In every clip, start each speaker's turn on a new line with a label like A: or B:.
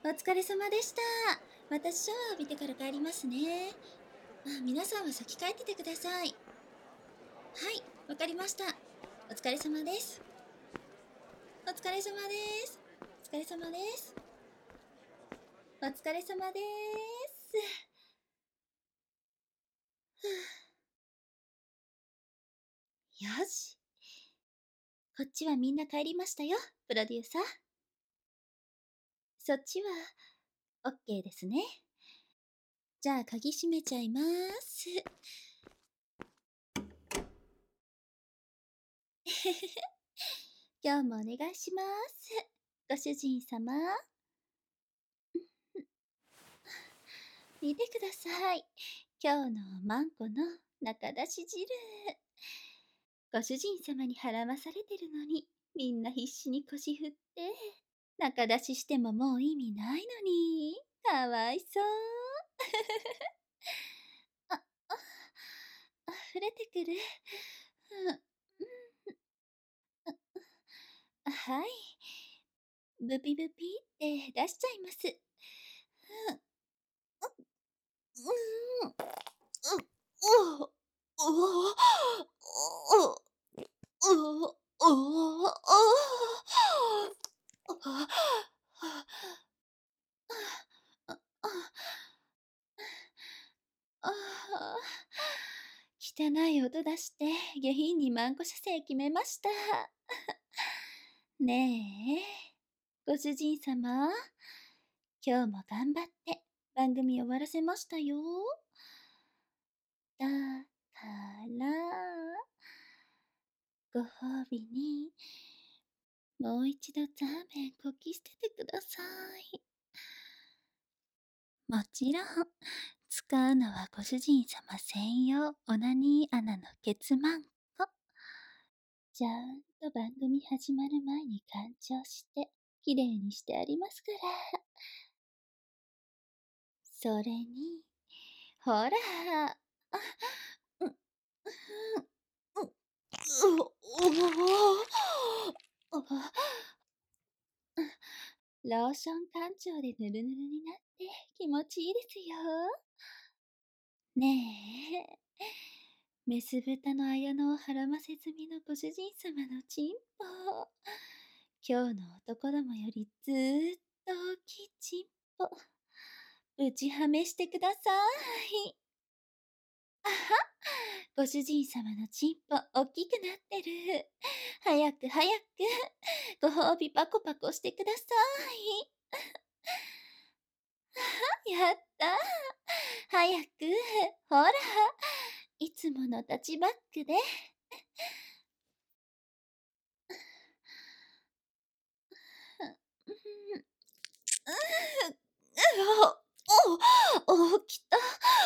A: お疲れ様でした。私シャワー浴びてから帰りますね。皆さんは先帰っててください。はい、わかりました。お疲れ様です。お疲れ様です。お疲れ様です。お疲れ様です。よし。こっちはみんな帰りましたよ、プロデューサー。そっちは、OK ですね。じゃあ鍵閉めちゃいます。今日もお願いします。ご主人様。見てください。今日のマンコの中出し汁。ご主人様に払わされてるのに、みんな必死に腰振って、中出ししてももう意味ないのに、かわいそう。あ、溢れてくる。うん、はい。ブピブピって出しちゃいます。うん、うん、う、う、う、う、う、ああ、汚い音出して下品にマンコ射精決めました。ねえ、ご主人様、今日も頑張って番組終わらせましたよ。だから、ご褒美に、もう一度ザーメンこき捨ててください。もちろん、使うのはご主人様専用オナニー穴のケツマンコ。ちゃんと番組始まる前に干潮して、きれいにしてありますから。それに、ほら、あ、う、う、う、ローション干潮でぬるぬるになって気持ちいいですよ。ねえ、メス豚の綾乃をはらませ済みのご主人様のチンポ。今日の男どもよりずーっと大きいチンポ。打ちはめしてください。あは、ご主人様のチンポ大きくなってる。早く早く、ご褒美パコパコしてください。やった。早く、ほら、いつものタッチバックで。来た。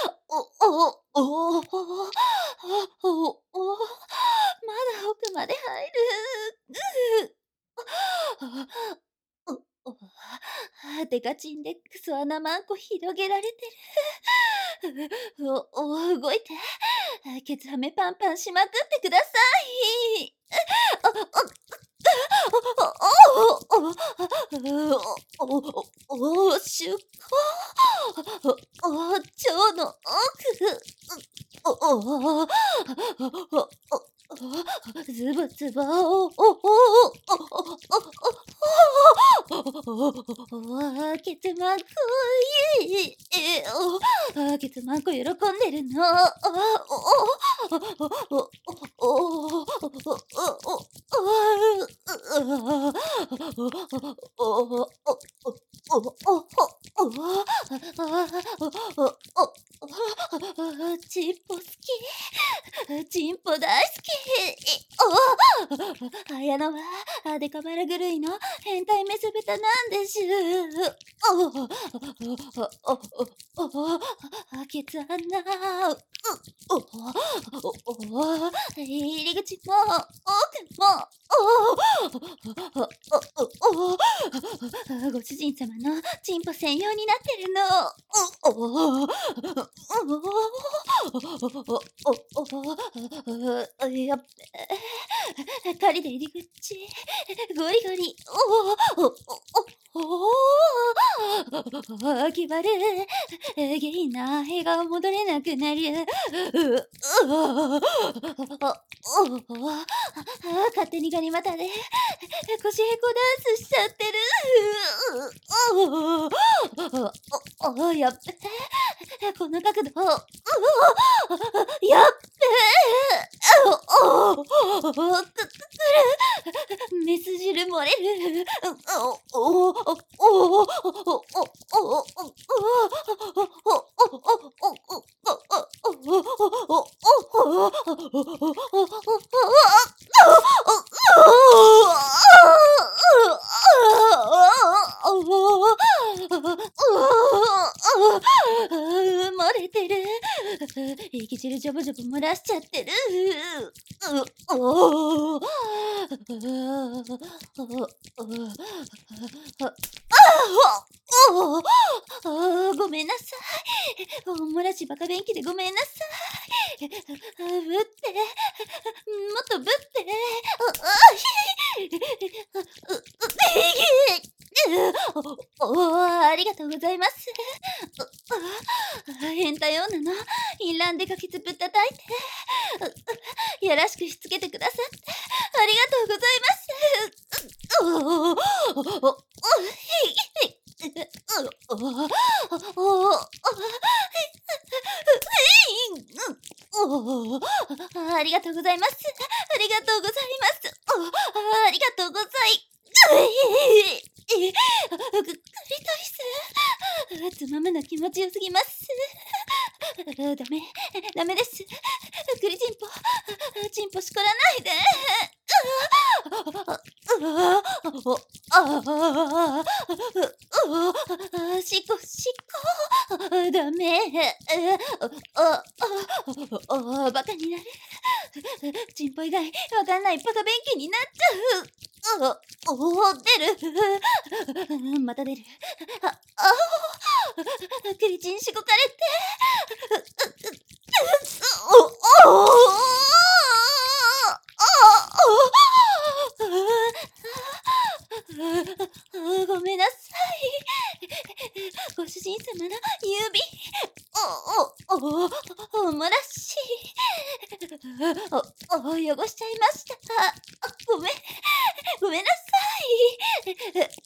A: まだ奥まで入る。デカチンでクソ穴マンコ広げられてる。動いて。ケツはめパンパンしまくってください。出航。腸の奥。ズボズボ。ケツマンコいい。ケツマンコ喜んでるの。チンポ好き。チンポ大好き。綾乃はデカバラ狂いの変態メス豚なんでしゅ。ケツ穴。入り口も奥も。ご主人様のチンポ専用になってるの。やっべ。狩りで入り口。ゴリゴリ。 気張る。下品な笑顔戻れなくなる。勝手にガニ股で腰へこダンスしちゃってる。やっべえ。この角度。やっべえ。メス汁漏れる。漏れてる。息汁ジョボジョボ漏らしちゃってる。ごめんなさい。漏らしバカ便器でごめんなさい。ぶって。もっとぶって。ありがとうございます。変態女のインランでかきつぶったたいて、やらしくしつけてくださってありがとうございます。ありがとうございます。ありがとうございます。ありがとうござい。クリトリス。つまむの気持ちよすぎます。ダメです。クリチンポしこらないで。しこ。ダメ。バカになる。チンポ以外わかんないバカ便器になっちゃう。出る。また出る。クリチンしごかれて。ごめんなさい。ご主人様の指。おもらし。汚しちゃいました。ごめんなさい。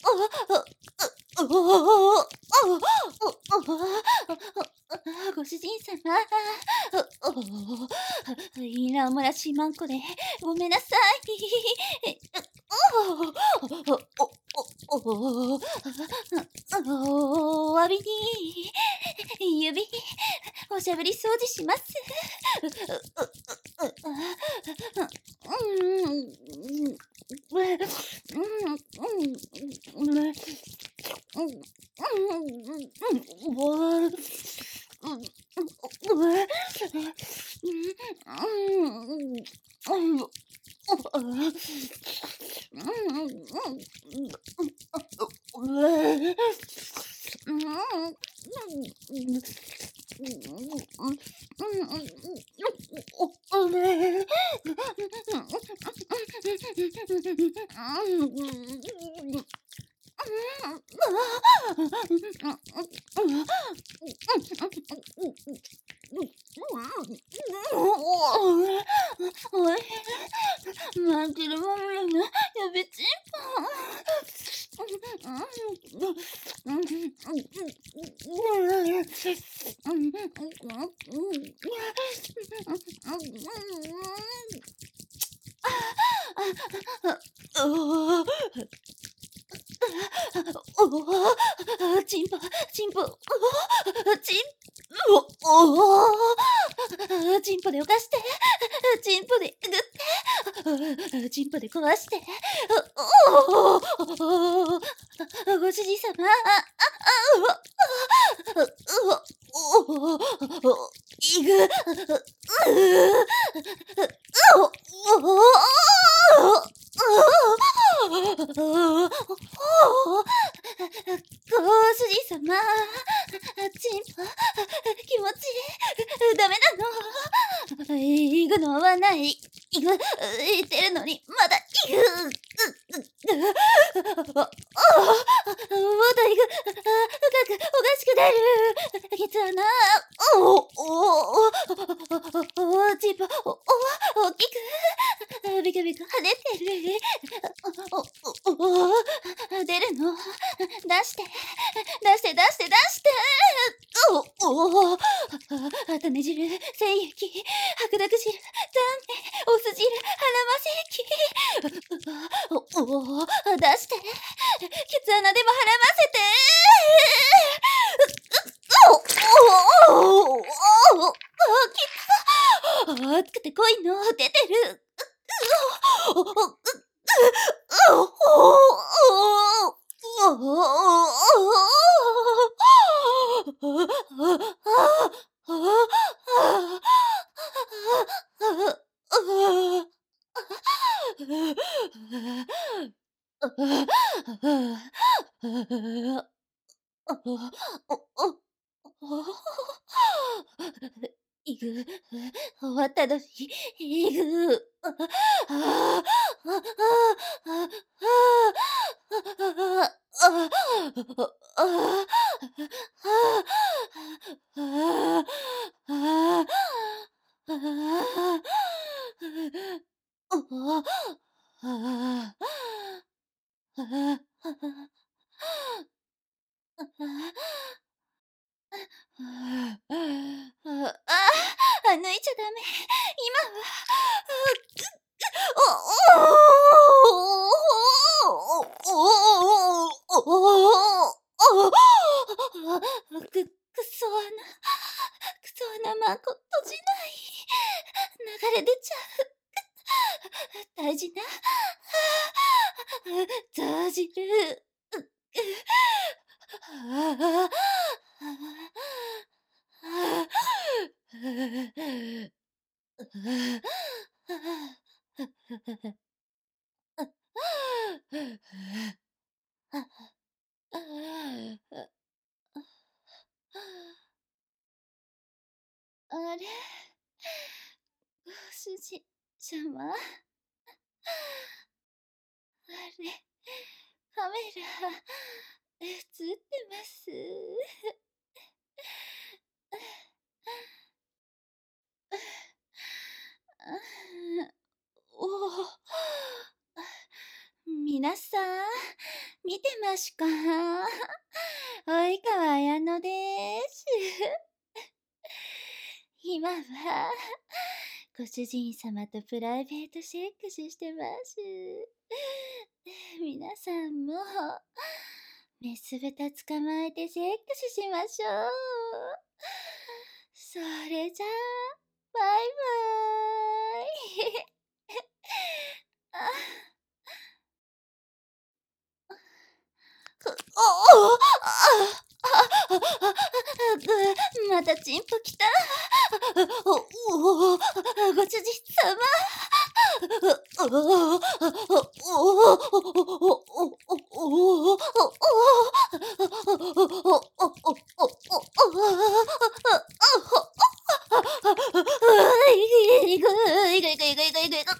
A: ご主人様。インラン漏らしマンコでごめんなさい。お詫びに指おしゃぶり掃除します。マンテルマムラのやべちんチンポ、チンポ、チンポで犯して、チンポでぐって、チンポで壊して、ご主人様、いぐ、ご主人様、チンポ、気持ちいい。ダメなの。行くのはない。言ってるのに、まだ行く。まだ行く。勝おお、出るの？出して、出して出して出して。おお、あね汁、精液、白濁汁、残飯、お酢汁、腹ませ液。おお、出して。ケツ穴でも腹ませて。おお、きた。熱くて濃いの出てる。おお、いぐ、終わったのに、いぐ、あ抜いちゃダメ。今は、くそ穴まこ閉じない。流れ出ちゃう。大事な、閉じる。あれ、ご主人様、あれ、カメラ、映ってます。おお、皆さん、見てましゅか？及川綾乃です。今は、ご主人様とプライベートセックスしてます。皆さんも、メス豚捕まえてセックスしましょう。それじゃあ、バイバーイ。あまたチンポきた。ご主人様。いくいくいくいくいくいくいく。